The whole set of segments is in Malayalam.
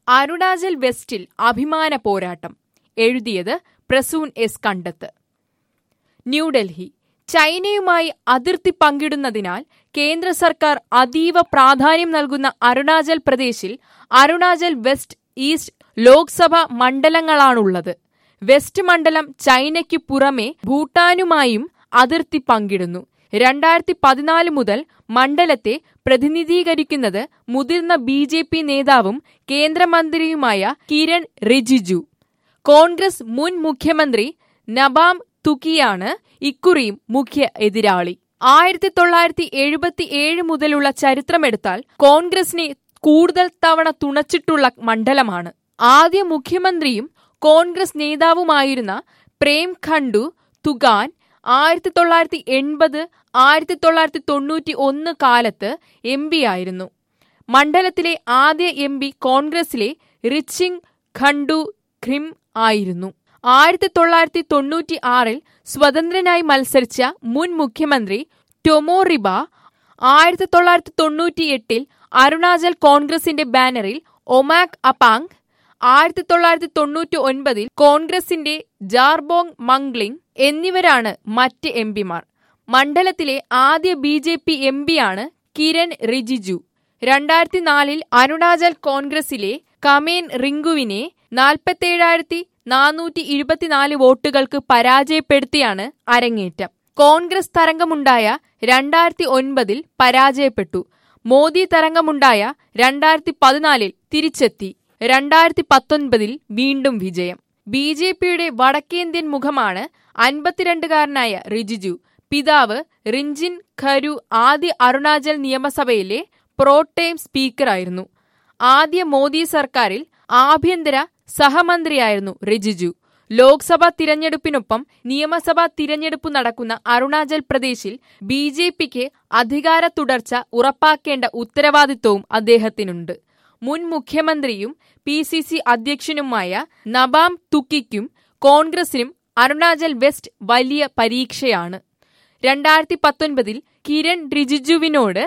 അരുണാചൽ വെസ്റ്റിൽ അഭിമാന പോരാട്ടം. എഴുതിയത് പ്രസൂൻ എസ് കണ്ടത്ത്. ന്യൂഡൽഹി. ചൈനയുമായി അതിർത്തി പങ്കിടുന്നതിനാൽ കേന്ദ്ര സർക്കാർ അതീവ പ്രാധാന്യം നൽകുന്ന അരുണാചൽ പ്രദേശിൽ അരുണാചൽ വെസ്റ്റ്, ഈസ്റ്റ് ലോക്സഭാ മണ്ഡലങ്ങളാണുള്ളത്. വെസ്റ്റ് മണ്ഡലം ചൈനയ്ക്കു പുറമെ ഭൂട്ടാനുമായും അതിർത്തി പങ്കിടുന്നു. 2014 മുതൽ മണ്ഡലത്തെ പ്രതിനിധീകരിക്കുന്നത് മുതിർന്ന BJP നേതാവും കേന്ദ്രമന്ത്രിയുമായ കിരൺ റിജിജു. കോൺഗ്രസ് മുൻ മുഖ്യമന്ത്രി നബാം തുകിയാണ് ഇക്കുറിയും മുഖ്യ എതിരാളി. 1977 മുതലുള്ള ചരിത്രമെടുത്താൽ കോൺഗ്രസിനെ കൂടുതൽ തവണ തുണച്ചിട്ടുള്ള മണ്ഡലമാണ്. ആദ്യ മുഖ്യമന്ത്രിയും കോൺഗ്രസ് നേതാവുമായിരുന്ന പ്രേം ഖണ്ഡു തുഗാൻ 1980, 1991 കാലത്ത് MP ആയിരുന്നു. മണ്ഡലത്തിലെ ആദ്യ MP കോൺഗ്രസിലെ റിച്ചിങ് ഖണ്ഡു ഖിം ആയിരുന്നു. 1996 സ്വതന്ത്രനായി മത്സരിച്ച മുൻ മുഖ്യമന്ത്രി ടൊമോറിബ 1998 അരുണാചൽ കോൺഗ്രസിന്റെ ബാനറിൽ ഒമാക് അപാങ്, 1999 കോൺഗ്രസിന്റെ ജാർബോങ് മംഗ്ലിംഗ് എന്നിവരാണ് മറ്റ് MPമാർ. മണ്ഡലത്തിലെ ആദ്യ BJP MPയാണ് കിരൺ റിജിജു. 2004 അരുണാചൽ കോൺഗ്രസിലെ കമേൻ റിംഗുവിനെ 47,424 വോട്ടുകൾക്ക് പരാജയപ്പെടുത്തിയാണ് അരങ്ങേറ്റം. കോൺഗ്രസ് തരംഗമുണ്ടായ 2009 പരാജയപ്പെട്ടു. മോദി തരംഗമുണ്ടായ 2014 തിരിച്ചെത്തി. 2019 വീണ്ടും വിജയം. BJPയുടെ വടക്കേന്ത്യൻ മുഖമാണ് 52കാരനായ റിജിജു. പിതാവ് റിഞ്ചിൻ ഖരു ആദ്യ അരുണാചൽ നിയമസഭയിലെ പ്രോടേം സ്പീക്കറായിരുന്നു. ആദ്യ മോദി സർക്കാരിൽ ആഭ്യന്തര സഹമന്ത്രിയായിരുന്നു റിജിജു. ലോക്സഭാ തിരഞ്ഞെടുപ്പിനൊപ്പം നിയമസഭാ തിരഞ്ഞെടുപ്പ് നടക്കുന്ന അരുണാചൽ പ്രദേശിൽ BJPക്ക് അധികാര തുടർച്ച ഉറപ്പാക്കേണ്ട ഉത്തരവാദിത്വവും അദ്ദേഹത്തിനുണ്ട്. മുൻ മുഖ്യമന്ത്രിയും PCC അധ്യക്ഷനുമായ നബാം തുകിക്കും കോൺഗ്രസിനും അരുണാചൽ വെസ്റ്റ് വലിയ പരീക്ഷയാണ്. 2019 കിരൺ റിജിജുവിനോട്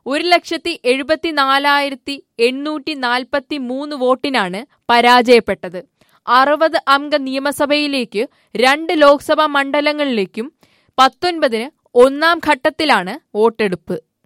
1,74,843 വോട്ടിനാണ് പരാജയപ്പെട്ടത്. 60 അംഗ നിയമസഭയിലേക്ക് 2 ലോക്സഭാ മണ്ഡലങ്ങളിലേക്കും 19 ഒന്നാം ഘട്ടത്തിലാണ് വോട്ടെടുപ്പ്.